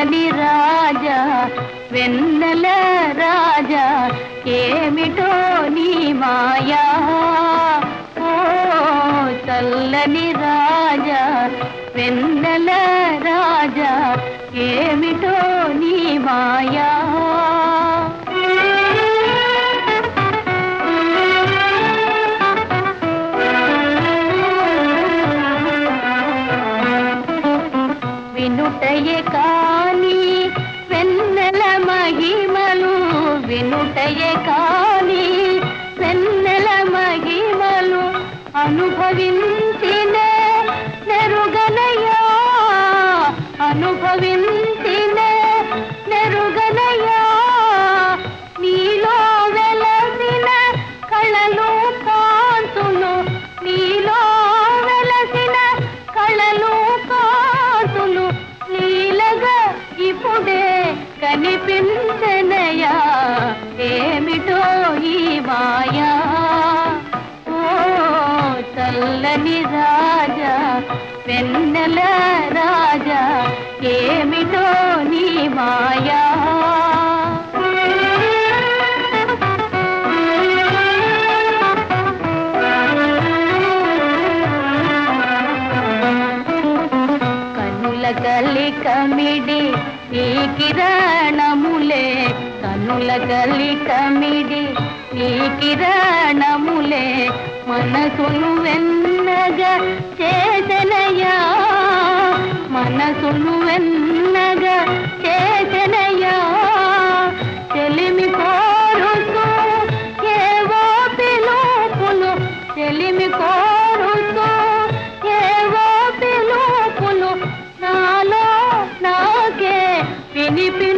చల్లని రాజా వెన్నెల రాజా ఏమిటో నీ మాయా ఓ చల్లని రాజా వెన్నెల రాజా ఏమిటో నీ మాయా వినుటయే కాని వెన్నెల మహిమలు వినుటయే కాని వెన్నెల మహిమలు అనుభవించిన నెరుగనయా అనుభవించిన నెరుగనయా నీలో వెలసిన కళలు కాంతులు నీలో వెలసిన కళలు కాంతులు నీలగా ఇప్పుడే కనిపించనయా ఏమిటో ఈ మాయా ఓ చల్లని రాజా వెన్నెల రాజా ఏమిటో నీ మాయా కనుల కలికమిడి ఈ కిరణములే కనుల కలికమిడి ఈ కిరణములే మనసును వెన్నగా చేసెనయా మనసును వెన్నగా చేసెనయా చెలిమి కోరుతూ ఏవో పిలుపులు చెలిమి కోరుతూ ఏవో పిలుపులు నాలో నాకే వినిపి